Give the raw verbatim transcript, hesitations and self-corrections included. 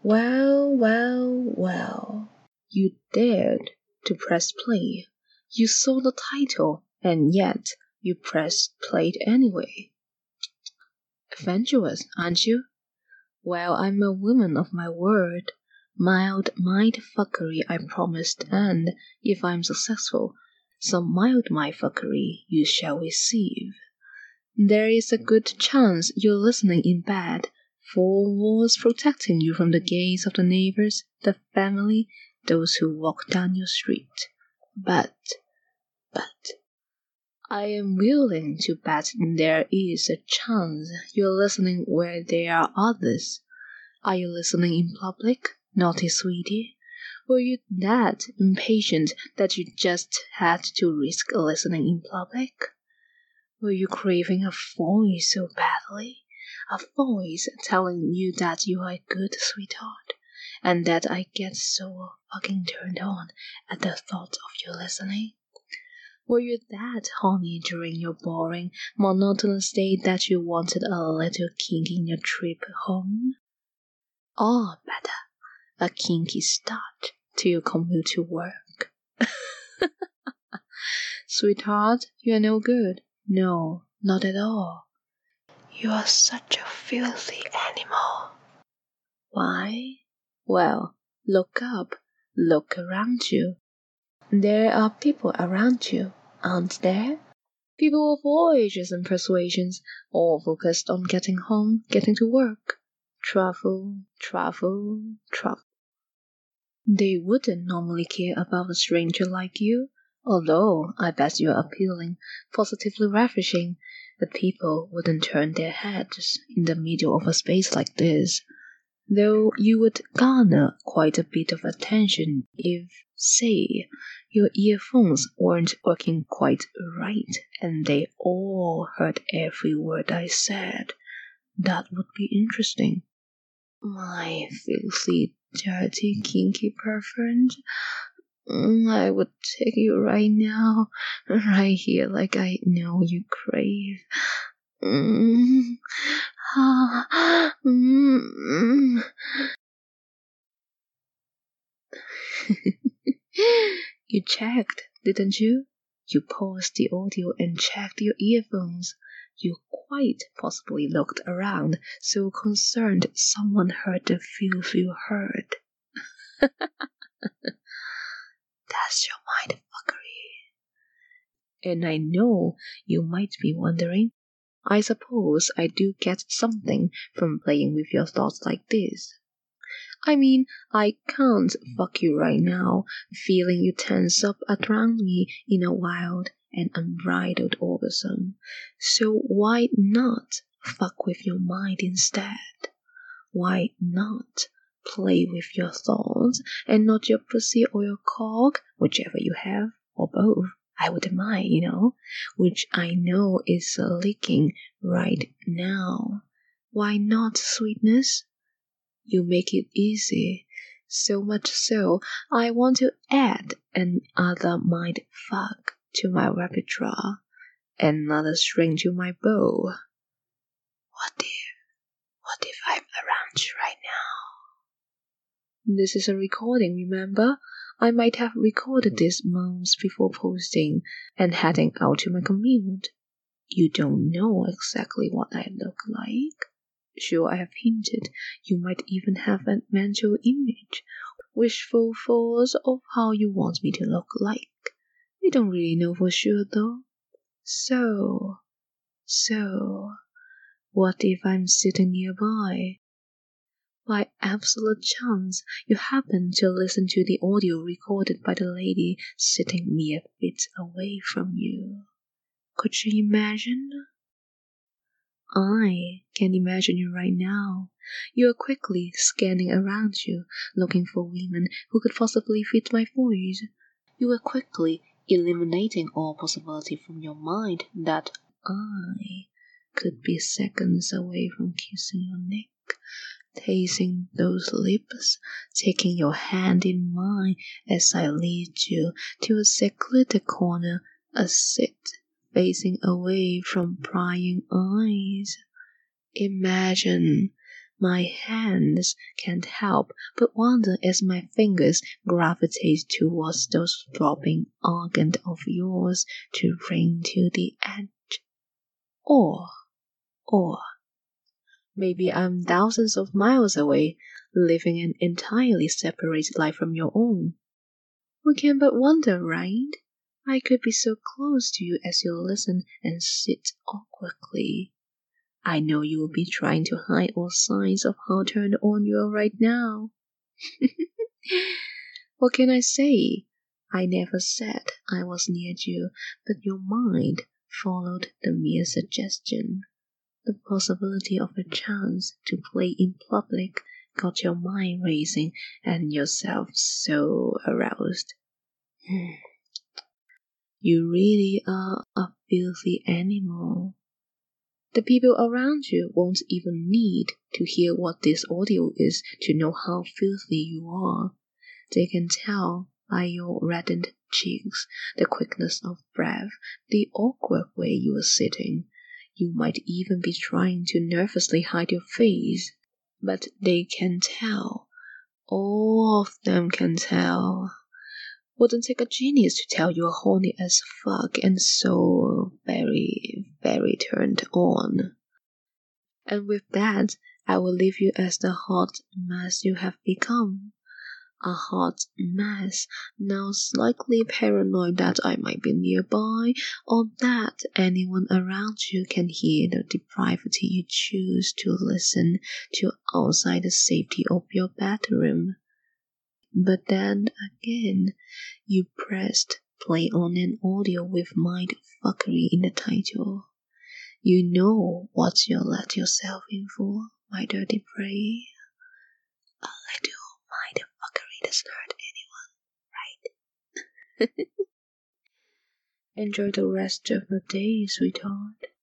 Well, well, well. You dared to press play. You saw the title, and yet you pressed play anyway. Adventurous, aren't you? Well, I'm a woman of my word. Mild mindfuckery, I promised, and, if I'm successful, some mild mindfuckery you shall receive. There is a good chance you're listening in bed, four walls protecting you from the gaze of the neighbors, the family, those who walk down your street. But, but, I am willing to bet there is a chance you're listening where there are others. Are you listening in public, naughty sweetie? Were you that impatient that you just had to risk listening in public? Were you craving a voice so badly? A voice telling you that you are a good sweetheart, and that I get so fucking turned on at the thought of you listening? Were you that horny during your boring, monotonous day that you wanted a little kink in your trip home? Or better, a kinky start to your commute to work? Sweetheart, you are no good. No, not at all. You are such a filthy animal. Why? Well, look up, look around you. There are people around you, aren't there? People of all ages and persuasions, all focused on getting home, getting to work. Travel, travel, travel. They wouldn't normally care about a stranger like you, although I bet you're appealing, positively ravishing, but people wouldn't turn their heads in the middle of a space like this, though you would garner quite a bit of attention if, say, your earphones weren't working quite right and they all heard every word I said. That would be interesting. My filthy, dirty, kinky pervert. I would take you right now, right here, like I know you crave. Mm. Ah. Mm. You checked, didn't you? You paused the audio and checked your earphones. You quite possibly looked around, so concerned someone heard the filth you heard. That's your mindfuckery. And I know you might be wondering, I suppose I do get something from playing with your thoughts like this. I mean, I can't fuck you right now, feeling you tense up around me in a wild and unbridled orgasm. So why not fuck with your mind instead? Why not play with your thoughts and not your pussy or your cock, whichever you have, or both? I wouldn't mind, you know, which I know is leaking right now. Why not, sweetness? You make it easy, so much so I want to add another mind fuck to my repertoire, another string to my bow. What if, what if I'm around you right now? This is a recording, remember? I might have recorded this months before posting and heading out to my commute. You don't know exactly what I look like. Sure, I have hinted you might even have a mental image, wishful thoughts of how you want me to look like. We don't really know for sure, though. So, so, what if I'm sitting nearby? By absolute chance, you happen to listen to the audio recorded by the lady sitting mere feet away from you. Could you imagine? I can imagine you right now. You are quickly scanning around you, looking for women who could possibly fit my voice. You are quickly eliminating all possibility from your mind that I could be seconds away from kissing your neck, tasting those lips, taking your hand in mine as I lead you to a secluded corner, a seat facing away from prying eyes. Imagine My hands can't help but wonder as my fingers gravitate towards those throbbing organs of yours to ring to the edge. Or, or, maybe I'm thousands of miles away, living an entirely separate life from your own. We can but wonder, right? I could be so close to you as you listen and sit awkwardly. I know you will be trying to hide all signs of how turned on you are right now. What can I say? I never said I was near you, but your mind followed the mere suggestion. The possibility of a chance to play in public got your mind racing and yourself so aroused. You really are a filthy animal. The people around you won't even need to hear what this audio is to know how filthy you are. They can tell by your reddened cheeks, the quickness of breath, the awkward way you are sitting. You might even be trying to nervously hide your face, but they can tell. All of them can tell. Wouldn't take a genius to tell you're horny as fuck and so very, very turned on. And with that, I will leave you as the hot mess you have become. A hot mess, now slightly paranoid that I might be nearby, or that anyone around you can hear the depravity you choose to listen to outside the safety of your bedroom. But then again, you pressed play on an audio with mind fuckery in the title. You know what you let yourself in for, my dirty prey. A little mind fuckery doesn't hurt anyone, right? Enjoy the rest of the day, sweetheart.